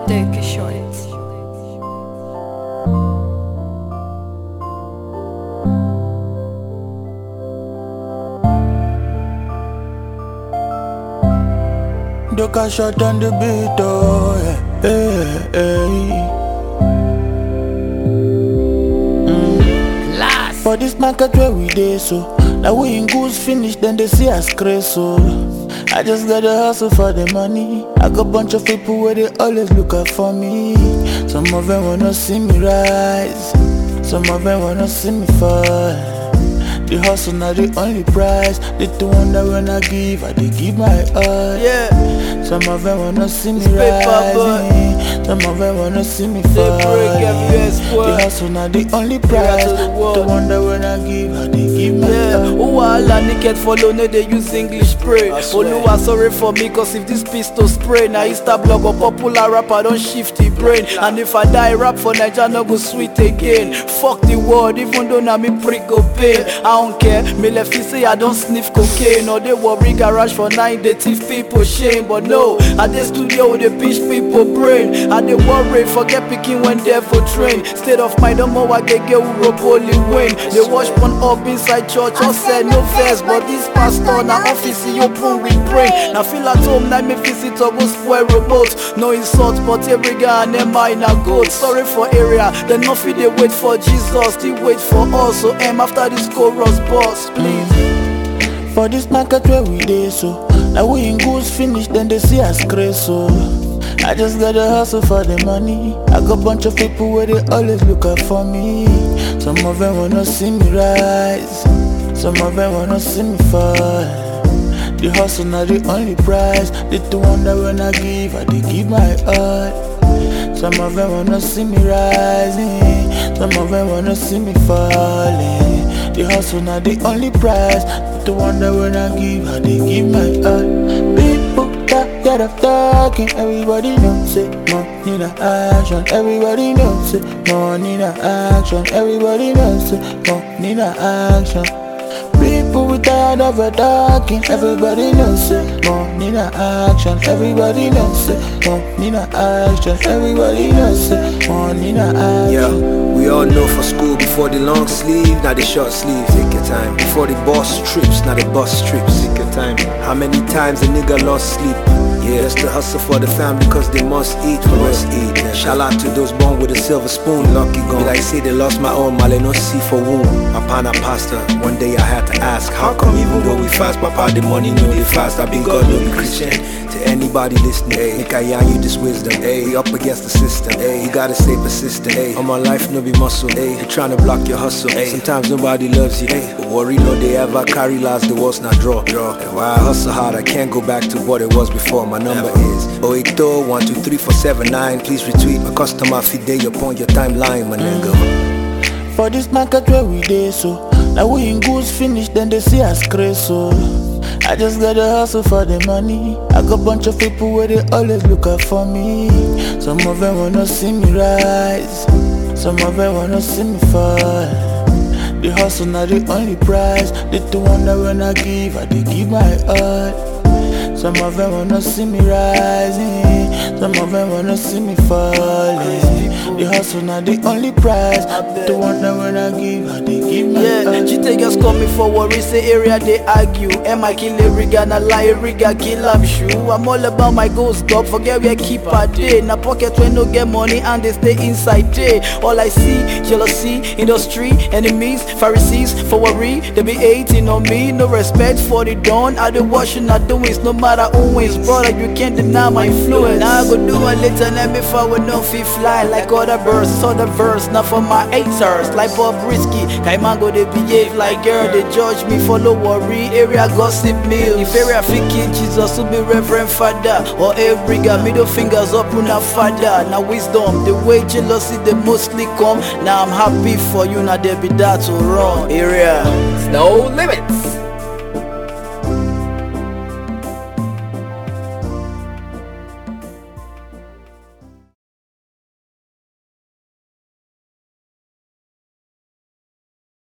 Take a shot. Duck shot on the beat, oh yeah, hey, hey. For this market where we dey so, now we in goods finish, then they see us crazy so. I just gotta hustle for the money. I got bunch of people where they always look out for me. Some of them wanna see me rise, some of them wanna see me fall. The hustle not the only prize. They the one that when I give, I dey give my all. Yeah. Some of them wanna see me Paper rising, some of them wanna see me They break falling. every square. The hustle not the only prize. to the world. The one that when I give, I dey give my Yeah, all. oh Allah, naked follow, no they use English pray. Oluwa sorry for me, cause if this pistol spray, now Insta blog or popular rapper don't shift the brain. And if I die rap for Naija, no go sweet again. Fuck the world, even though na me prick go pain. I don't care, me left say I don't sniff cocaine. Or they worry garage for 9, they thief people shame. But no, at the studio they pinch people brain. And they worry, forget picking when devil train. State of mind, no more I get who rope only win. They wash one up inside church, or said no verse. But this pastor na office he open with brain. Now feel at home, now me visit or go spoil robot. No insult, but every guy and them mine are good. Sorry for area, then nothing they wait for Jesus, they wait for us. So after this chorus boss, please. For this market where we dey so, now we in goods finish, then they see us crazy so. I just gotta hustle for the money. I got bunch of people where they always look out for me. Some of them wanna see me rise, some of them wanna see me fall. The hustle not the only prize. They the one that when I give, I dey give my all. Some of them wanna see me rising, some of them wanna see me falling. The hustle not the only prize. The one that when I give, I dey give my all. People tired of talking, everybody knows say money na action. Everybody knows say money na action. Everybody knows say money na action. People we tired of talking, everybody knows say money na action. Everybody knows say money na action. Everybody knows say money na action. Yeah, we all know for school before the long sleeve, now the short sleeve. Take your time. Before the boss trips, now the bus trips. Take your time. How many times a nigga lost sleep? Yeah, just to hustle for the family cause they must eat, we must eat. Yeah. Shout out to those born with a silver spoon, lucky gone. Be like say they lost my own, male no see for womb. Upon a pastor, one day I had to ask, how come even though we fast, papa the money no they fast? I be God, no be Christian. To anybody listening, hey, make I yarn you this wisdom, hey, we up against the system, hey, you gotta stay persistent, hey, on my life no be muscle, hey, you tryna block your hustle, hey, sometimes nobody loves you, hey, but worry no they ever carry last, the world's not draw, and while I hustle hard, I can't go back to what it was before. My number is 080-123-479. Please retweet my customer feed day upon your timeline, my nigga. For this market where we dey so, now we in goods finish, then they see us crazy so. I just gotta hustle for the money. I got bunch of people where they always look out for me. Some of them wanna see me rise, some of them wanna see me fall. The hustle not the only prize. They the one that when I give, I dey give my all. Some of them wanna see me rising, some of them wanna see me falling. The hustle not the only prize. The one that when I give, I dey give my all. Yeah, G-Takers coming for worry, say area they argue. Am I kill a riga, na lie a riga, kill up shoe. I'm all about my goals, dog, forget where keep a day. Na pocket when no get money and they stay inside day. All I see, jealousy, industry, enemies, Pharisees, for worry, they be hating on me. No respect for the dawn, I do washing, I do it, no matter who wins. Brother, you can't deny my influence. Now I go do it later, let me fall with no fee fly. Like other birds, other verse, not for my haters. Like Bob Risky, Kaimango, they behave like girl, they judge me for no worry. Area gossip mills. If area fiki, Jesus will be Reverend Father. Or every guy, middle fingers up, una father. Now wisdom, the way jealousy, they mostly come. Now I'm happy for you, now there be that to run. Area, It's no limit.